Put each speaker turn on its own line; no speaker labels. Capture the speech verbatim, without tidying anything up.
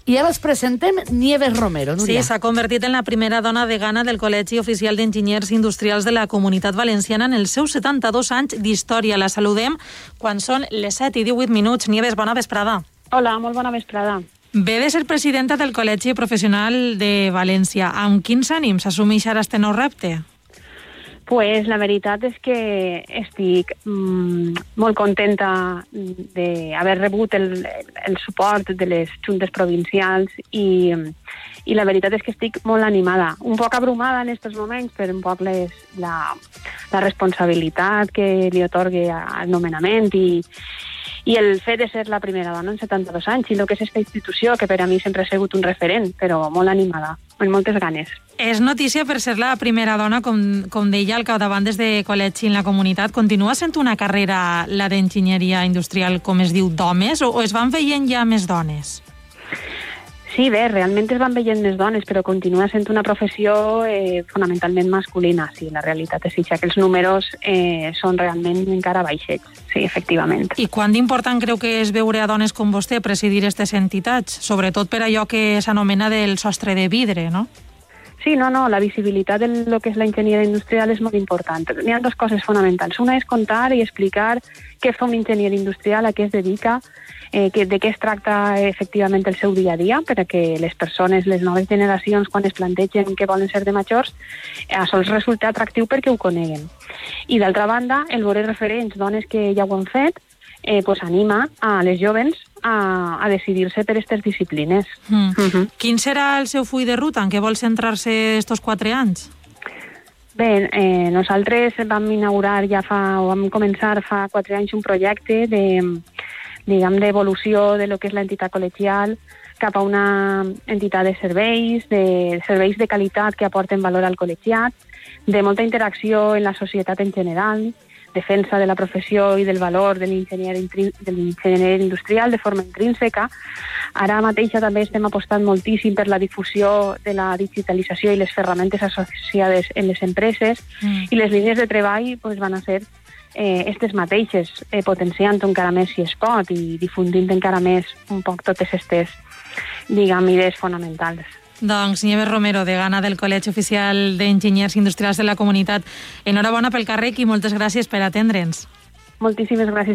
I ara els presentem Nieves Romero.
Núria. Sí, s'ha convertit en la primera dona degana del Col·legi Oficial d'Enginyers Industrials de la Comunitat Valenciana en els seus setanta-dos anys d'història. La saludem quan són les set i divuit minuts. Nieves, bona vesprada.
Hola, molt bona vesprada.
Ve de ser presidenta del Col·legi Professional de València. Amb quins ànims assumeix ara este nou repte?
Pues la veritat és que estic mm, molt contenta d'haver rebut el, el suport de les juntes provincials i, i la veritat és que estic molt animada, un poc abrumada en aquests moments per un poc les, la, la responsabilitat que li atorgue al nomenament i, i el fet de ser la primera dona en setanta-dos anys i el que és aquesta institució, que per a mi sempre ha sigut un referent, però molt animada, amb moltes ganes.
És notícia per ser la primera dona, com, com deia, al capdavant des de col·legi en la comunitat. Continua sent una carrera, la d'enginyeria industrial, com es diu, d'homes, o, o es van veient ja més dones?
Sí, bé, realment es van veient més dones, però continua sent una professió eh, fonamentalment masculina. Sí, la realitat és que els números eh, són realment encara baixets, sí, efectivament.
I quant d'important creu que és veure a dones com vostè presidir aquestes entitats, sobretot per allò que s'anomena del sostre de vidre, no?
Sí, no, no, la visibilitat de lo que és la enginyeria industrial és molt important. Hi ha dues coses fonamentals. Una és contar i explicar què fa un enginyer industrial, a què es dedica, eh, que, de què es tracta efectivament el seu dia a dia, perquè les persones, les noves generacions, quan es plantegen que volen ser de majors, això els resulta atractiu perquè ho coneguen. I d'altra banda, el veure referents, dones que ja ho han fet, eh, pues anima a les jovens a, a decidir-se per aquestes disciplines.
Mm. Uh-huh. Quin serà el seu full de ruta? En què vol centrar-se estos quatre anys?
Bé, eh, nosaltres vam inaugurar ja fa, o vam començar fa quatre anys un projecte de, diguem, d'evolució de lo que és l'entitat col·legial cap a una entitat de serveis, de serveis de qualitat que aporten valor al col·legiat, de molta interacció en la societat en general, defensa de la professió i del valor de l'enginyer industrial de forma intrínseca. Ara mateix també estem apostant moltíssim per la difusió de la digitalització i les ferramentes associades en les empreses mm. i les línies de treball pues, van a ser eh, aquestes mateixes, eh, potenciant encara més si es pot i difundint encara més un poc totes aquestes, diguem, idees fonamentals.
Doncs Nieves Romero, degana del Col·legi Oficial d'Enginyers Industrials de la Comunitat. Enhorabona pel càrrec i moltes gràcies per atendre'ns.
Moltíssimes gràcies.